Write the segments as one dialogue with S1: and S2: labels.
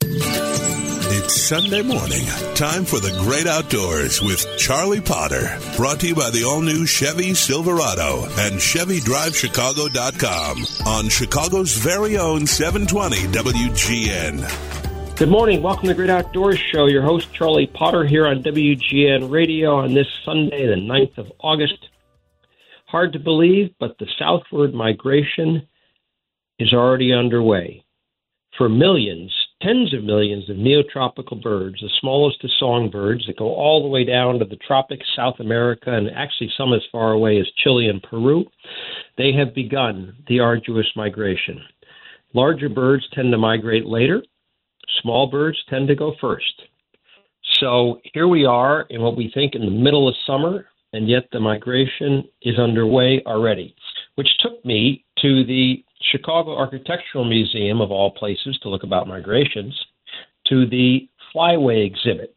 S1: It's Sunday morning. Time for the great outdoors with Charlie Potter. Brought to you by the all-new Chevy Silverado and ChevyDriveChicago.com on Chicago's very own 720 WGN.
S2: Good morning. Welcome to the Great Outdoors Show. Your host, Charlie Potter, here on WGN Radio on this Sunday, the 9th of August. Hard to believe, but the southward migration is already underway. For millions, tens of millions of neotropical birds, the smallest of songbirds that go all the way down to the tropics, South America, and actually some as far away as Chile and Peru, they have begun the arduous migration. Larger birds tend to migrate later. Small birds tend to go first. So here we are in what we think in the middle of summer, and yet the migration is underway already, which took me to the Chicago Architectural Museum, of all places, to look about migrations, to the Flyway exhibit.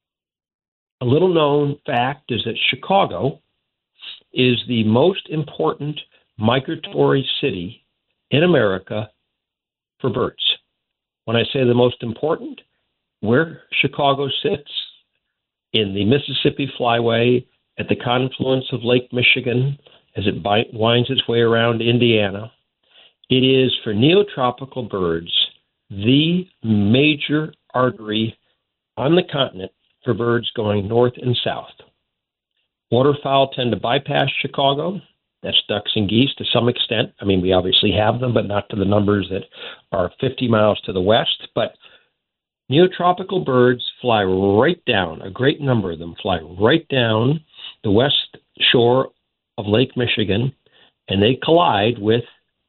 S2: A little known fact is that Chicago is the most important migratory city in America for birds. When I say the most important, where Chicago sits in the Mississippi Flyway at the confluence of Lake Michigan as it winds its way around Indiana, it is for neotropical birds the major artery on the continent for birds going north and south. Waterfowl tend to bypass Chicago. That's ducks and geese to some extent. I mean, we obviously have them, but not to the numbers that are 50 miles to the west. But neotropical birds fly right down, a great number of them fly right down the west shore of Lake Michigan, and they collide with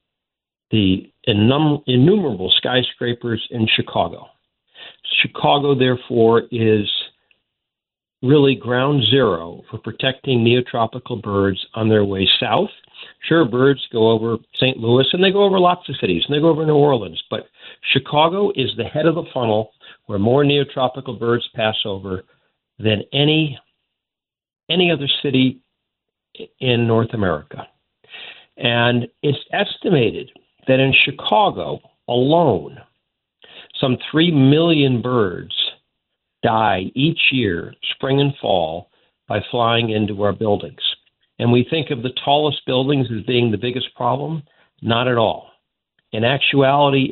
S2: the innumerable skyscrapers in Chicago. Chicago, therefore, is really ground zero for protecting neotropical birds on their way south. Sure, birds go over St. Louis, and they go over lots of cities, and they go over New Orleans, but Chicago is the head of the funnel where more neotropical birds pass over than any other city in North America. And it's estimated that in Chicago alone, some 3 million birds die each year, spring and fall, by flying into our buildings. And we think of the tallest buildings as being the biggest problem. Not at all. In actuality,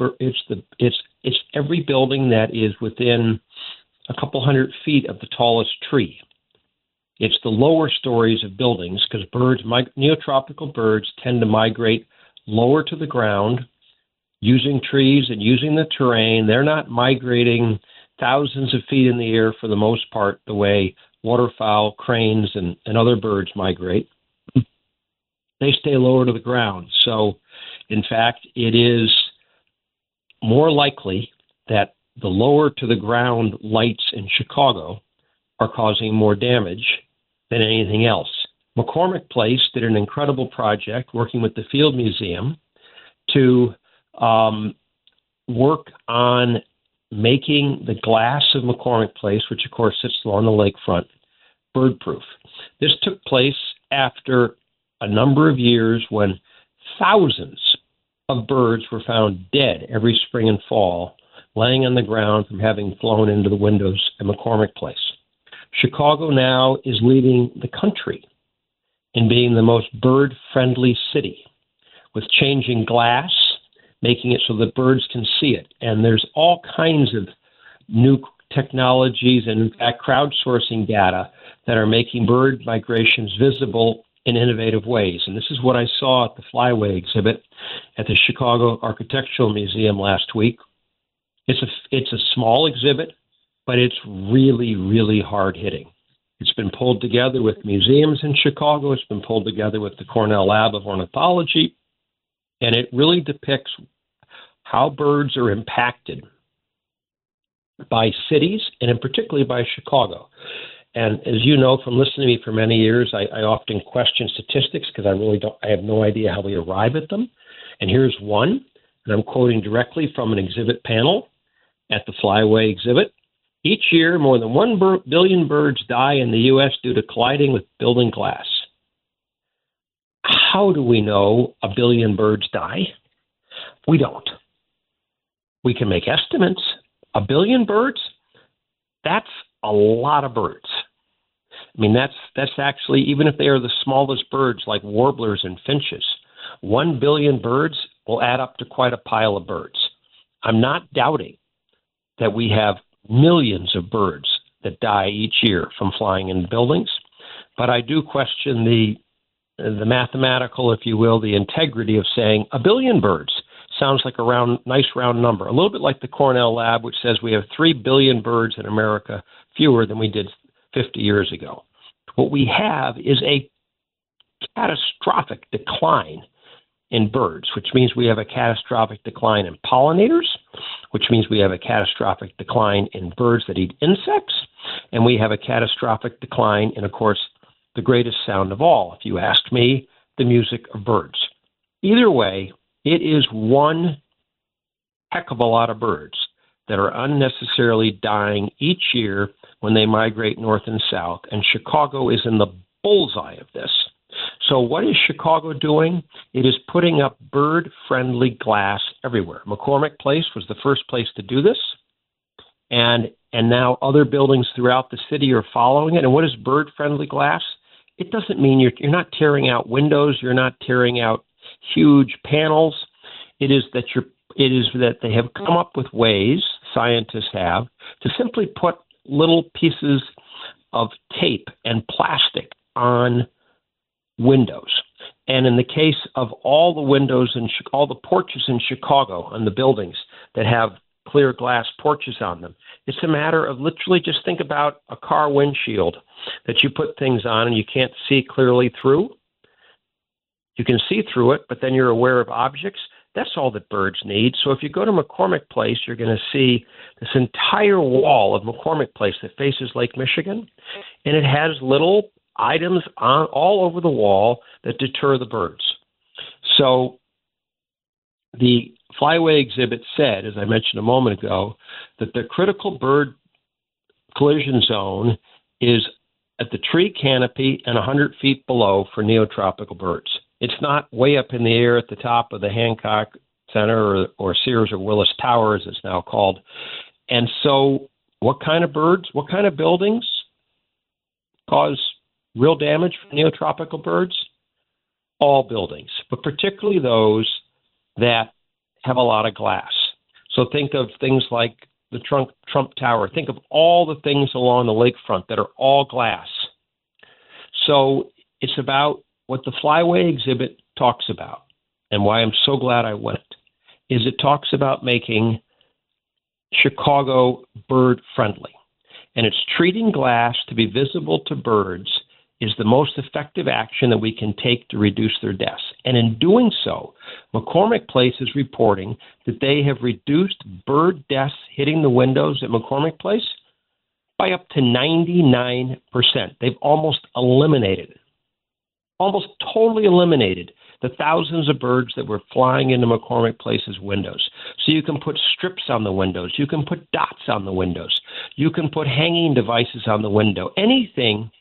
S2: it's every building that is within a couple hundred feet of the tallest tree. It's the lower stories of buildings because neotropical birds tend to migrate lower to the ground using trees and using the terrain. They're not migrating thousands of feet in the air for the most part the way waterfowl, cranes, and other birds migrate. They stay lower to the ground. So, in fact, it is more likely that the lower to the ground lights in Chicago are causing more damage than anything else. McCormick Place did an incredible project working with the Field Museum to work on making the glass of McCormick Place, which of course sits along the lakefront, bird-proof. This took place after a number of years when thousands of birds were found dead every spring and fall, laying on the ground from having flown into the windows at McCormick Place. Chicago now is leading the country in being the most bird-friendly city, with changing glass, making it so that birds can see it. And there's all kinds of new technologies and, in fact, crowdsourcing data that are making bird migrations visible in innovative ways. And this is what I saw at the Flyway exhibit at the Chicago Architectural Museum last week. It's a small exhibit, but it's really, really hard-hitting. It's been pulled together with museums in Chicago. It's been pulled together with the Cornell Lab of Ornithology. And it really depicts how birds are impacted by cities, and in particularly by Chicago. And as you know from listening to me for many years, I often question statistics because I have no idea how we arrive at them. And here's one, and I'm quoting directly from an exhibit panel at the Flyway exhibit. Each year, more than 1 billion birds die in the U.S. due to colliding with building glass. How do we know 1 billion birds die? We don't. We can make estimates, 1 billion birds, that's a lot of birds. I mean, that's actually, even if they are the smallest birds like warblers and finches, 1 billion birds will add up to quite a pile of birds. I'm not doubting that we have millions of birds that die each year from flying in buildings, but I do question the mathematical, if you will, the integrity of saying 1 billion birds. Sounds like a nice round number, a little bit like the Cornell lab, which says we have 3 billion birds in America, fewer than we did 50 years ago. What we have is a catastrophic decline in birds, which means we have a catastrophic decline in pollinators, which means we have a catastrophic decline in birds that eat insects, and we have a catastrophic decline in, of course, the greatest sound of all, if you ask me, the music of birds. Either way, it is one heck of a lot of birds that are unnecessarily dying each year when they migrate north and south, and Chicago is in the bullseye of this. So what is Chicago doing? It is putting up bird-friendly glass everywhere. McCormick Place was the first place to do this, and now other buildings throughout the city are following it. And what is bird-friendly glass? It doesn't mean you're not tearing out windows, you're not tearing out huge panels. It is that they have come up with ways, scientists have, to simply put little pieces of tape and plastic on windows. And in the case of all the windows and all the porches in Chicago on the buildings that have clear glass porches on them, it's a matter of literally just think about a car windshield that you put things on and you can't see clearly through. You can see through it, but then you're aware of objects. That's all that birds need. So if you go to McCormick Place, you're going to see this entire wall of McCormick Place that faces Lake Michigan, and it has little items on all over the wall that deter the birds. So the Flyway exhibit said, as I mentioned a moment ago, that the critical bird collision zone is at the tree canopy and 100 feet below for neotropical birds. It's not way up in the air at the top of the Hancock Center or Sears or Willis Tower, as it's now called. And so what kind of birds, what kind of buildings cause real damage for neotropical birds? All buildings, but particularly those that have a lot of glass. So think of things like the Trump Tower. Think of all the things along the lakefront that are all glass. So it's about what the Flyway exhibit talks about, and why I'm so glad I went, is it talks about making Chicago bird friendly. And it's treating glass to be visible to birds is the most effective action that we can take to reduce their deaths. And in doing so, McCormick Place is reporting that they have reduced bird deaths hitting the windows at McCormick Place by up to 99%. They've almost totally eliminated the thousands of birds that were flying into McCormick Place's windows. So you can put strips on the windows. You can put dots on the windows. You can put hanging devices on the window. Anything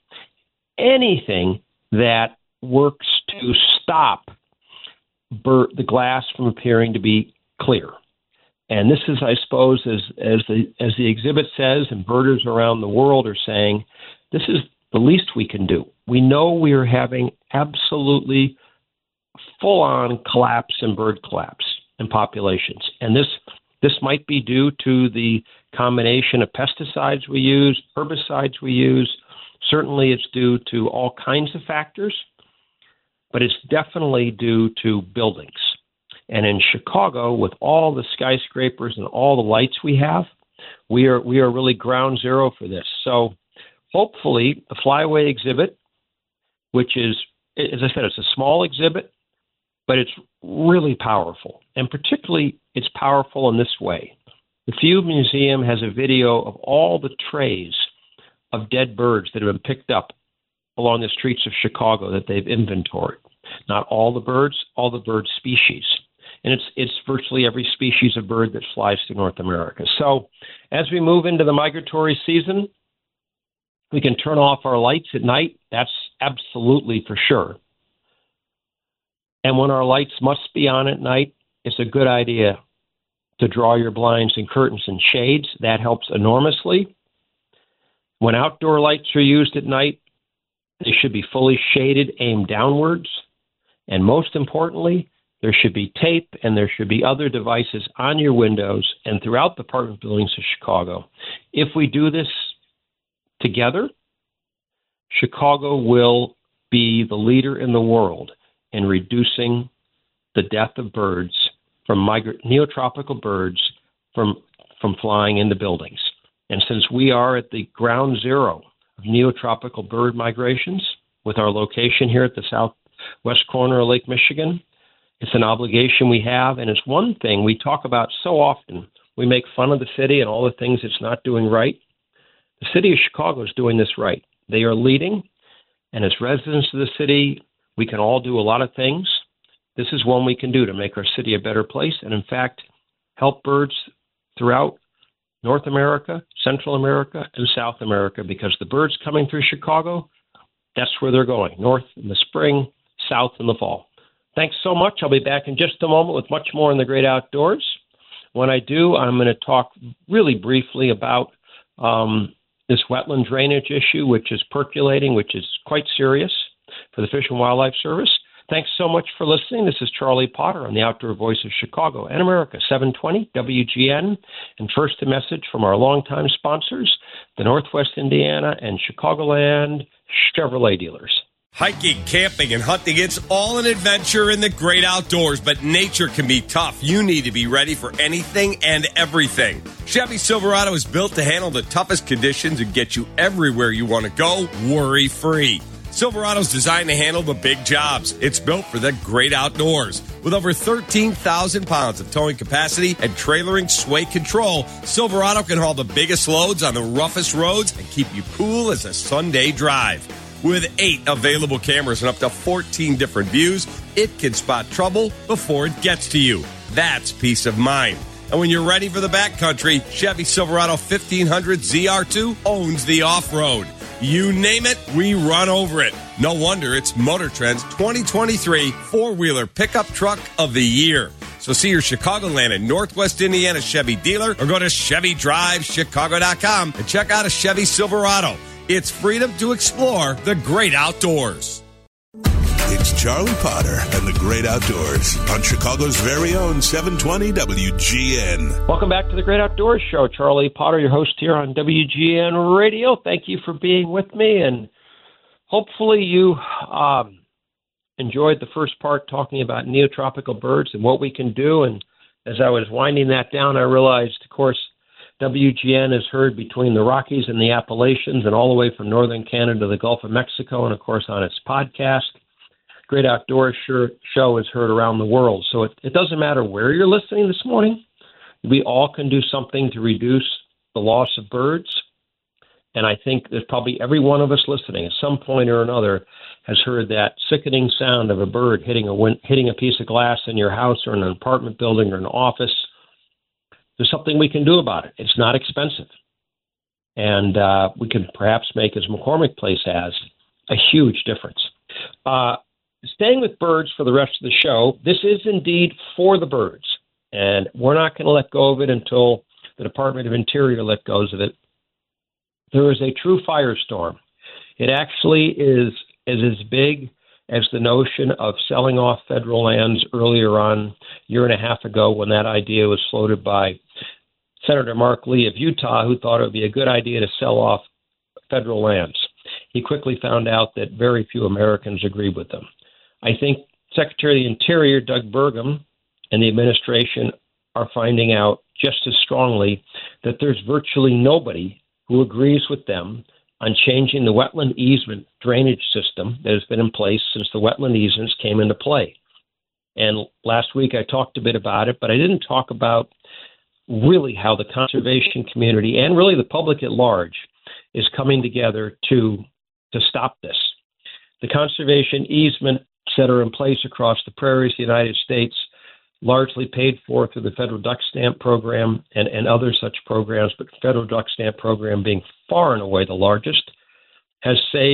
S2: that works to stop the glass from appearing to be clear. And this is, I suppose, as the exhibit says, and birders around the world are saying, this is the least we can do. We know we are having absolutely full-on collapse and bird collapse in populations. And this might be due to the combination of pesticides we use, herbicides we use. Certainly it's due to all kinds of factors, but it's definitely due to buildings. And in Chicago, with all the skyscrapers and all the lights we have, we are really ground zero for this. So hopefully the Flyway exhibit, which is, as I said, it's a small exhibit, but it's really powerful. And particularly it's powerful in this way. The Field Museum has a video of all the trays of dead birds that have been picked up along the streets of Chicago that they've inventoried. Not all the birds, all the bird species. And it's virtually every species of bird that flies to North America. So as we move into the migratory season, we can turn off our lights at night. That's absolutely for sure. And when our lights must be on at night, it's a good idea to draw your blinds and curtains and shades. That helps enormously. When outdoor lights are used at night, they should be fully shaded, aimed downwards. And most importantly, there should be tape and there should be other devices on your windows and throughout the apartment buildings of Chicago. If we do this together, Chicago will be the leader in the world in reducing the death of birds from neotropical birds from flying into buildings. And since we are at the ground zero of neotropical bird migrations with our location here at the southwest corner of Lake Michigan, it's an obligation we have, and it's one thing we talk about so often. We make fun of the city and all the things it's not doing right. The city of Chicago is doing this right. They are leading, and as residents of the city, we can all do a lot of things. This is one we can do to make our city a better place and, in fact, help birds throughout North America, Central America, and South America, because the birds coming through Chicago, that's where they're going, north in the spring, south in the fall. Thanks so much. I'll be back in just a moment with much more in the great outdoors. When I do, I'm going to talk really briefly about this wetland drainage issue, which is percolating, which is quite serious for the Fish and Wildlife Service. Thanks so much for listening. This is Charlie Potter on the Outdoor Voice of Chicago and America, 720 WGN. And first, a message from our longtime sponsors, the Northwest Indiana and Chicagoland Chevrolet dealers.
S3: Hiking, camping, and hunting, it's all an adventure in the great outdoors, but nature can be tough. You need to be ready for anything and everything. Chevy Silverado is built to handle the toughest conditions and get you everywhere you want to go, worry-free. Silverado's designed to handle the big jobs. It's built for the great outdoors. With over 13,000 pounds of towing capacity and trailering sway control, Silverado can haul the biggest loads on the roughest roads and keep you cool as a Sunday drive. With 8 available cameras and up to 14 different views, it can spot trouble before it gets to you. That's peace of mind. And when you're ready for the backcountry, Chevy Silverado 1500 ZR2 owns the off-road. You name it, we run over it. No wonder it's Motor Trend's 2023 four-wheeler pickup truck of the year. So see your Chicagoland and Northwest Indiana Chevy dealer or go to ChevyDriveChicago.com and check out a Chevy Silverado. It's freedom to explore the great outdoors.
S1: It's Charlie Potter and the Great Outdoors on Chicago's very own 720 WGN.
S2: Welcome back to the Great Outdoors Show. Charlie Potter, your host here on WGN Radio. Thank you for being with me, and hopefully you enjoyed the first part talking about neotropical birds and what we can do. And as I was winding that down, I realized, of course, WGN is heard between the Rockies and the Appalachians and all the way from northern Canada to the Gulf of Mexico, and, of course, on its podcast. Great Outdoors Show is heard around the world. So it doesn't matter where you're listening this morning. We all can do something to reduce the loss of birds. And I think that probably every one of us listening at some point or another has heard that sickening sound of a bird hitting a piece of glass in your house or in an apartment building or an office. There's something we can do about it. It's not expensive. And we can perhaps make, as McCormick Place has, a huge difference. Staying with birds for the rest of the show, this is indeed for the birds. And we're not going to let go of it until the Department of Interior let go of it. There is a true firestorm. It actually is as big as the notion of selling off federal lands earlier on, a year and a half ago, when that idea was floated by Senator Mark Lee of Utah, who thought it would be a good idea to sell off federal lands. He quickly found out that very few Americans agreed with them. I think Secretary of the Interior, Doug Burgum, and the administration are finding out just as strongly that there's virtually nobody who agrees with them on changing the wetland easement drainage system that has been in place since the wetland easements came into play. And last week I talked a bit about it, but I didn't talk about really how the conservation community and really the public at large is coming together to stop this. The conservation easements that are in place across the prairies of the United States, largely paid for through the federal duck stamp program and other such programs, but the federal duck stamp program being far and away the largest, has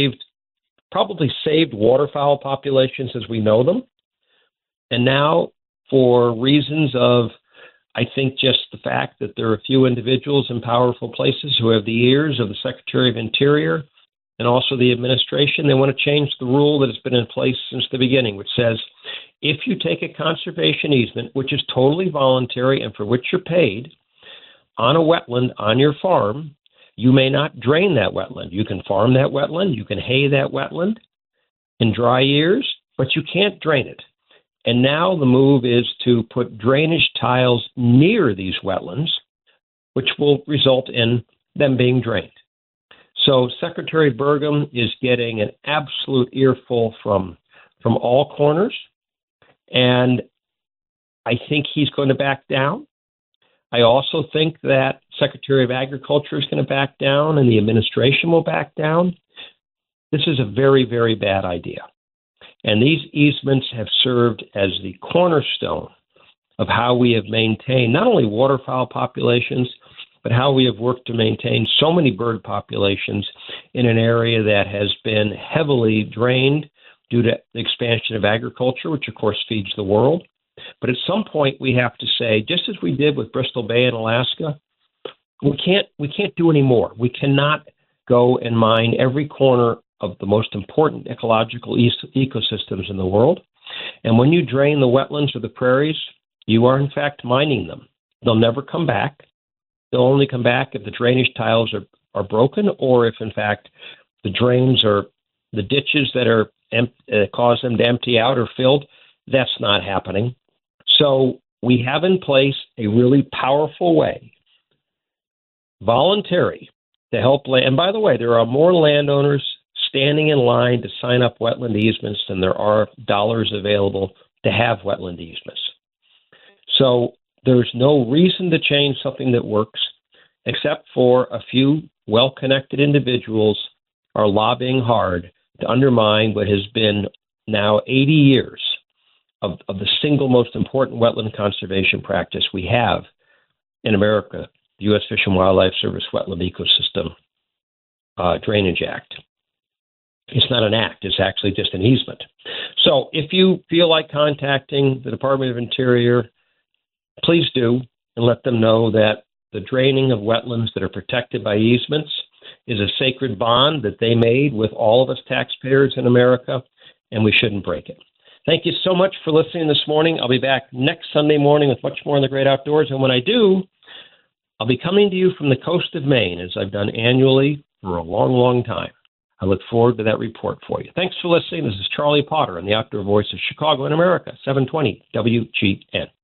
S2: probably saved waterfowl populations as we know them. And now, for reasons of I think just the fact that there are a few individuals in powerful places who have the ears of the Secretary of Interior and also the administration, they want to change the rule that has been in place since the beginning, which says if you take a conservation easement, which is totally voluntary and for which you're paid, on a wetland on your farm, you may not drain that wetland. You can farm that wetland, you can hay that wetland in dry years, but you can't drain it. And now the move is to put drainage tiles near these wetlands, which will result in them being drained. So Secretary Burgum is getting an absolute earful from all corners, and I think he's going to back down. I also think that Secretary of Agriculture is going to back down and the administration will back down. This is a very, very bad idea. And these easements have served as the cornerstone of how we have maintained not only waterfowl populations, but how we have worked to maintain so many bird populations in an area that has been heavily drained due to the expansion of agriculture, which of course feeds the world. But at some point we have to say, just as we did with Bristol Bay in Alaska, we can't do any more. We cannot go and mine every corner of the most important ecological ecosystems in the world. And when you drain the wetlands or the prairies, you are in fact mining them. They'll never come back. They'll only come back if the drainage tiles are broken, or if in fact the drains or the ditches that are cause them to empty out or filled. That's not happening. So we have in place a really powerful way, voluntary, to help land. And by the way, there are more landowners standing in line to sign up wetland easements than there are dollars available to have wetland easements. So there's no reason to change something that works, except for a few well-connected individuals are lobbying hard to undermine what has been now 80 years of the single most important wetland conservation practice we have in America, the U.S. Fish and Wildlife Service Wetland Ecosystem Drainage Act. It's not an act, it's actually just an easement. So if you feel like contacting the Department of Interior, please do, and let them know that the draining of wetlands that are protected by easements is a sacred bond that they made with all of us taxpayers in America, and we shouldn't break it. Thank you so much for listening this morning. I'll be back next Sunday morning with much more in the great outdoors, and when I do, I'll be coming to you from the coast of Maine, as I've done annually for a long, long time. I look forward to that report for you. Thanks for listening. This is Charlie Potter on the Outdoor Voice of Chicago in America, 720 WGN.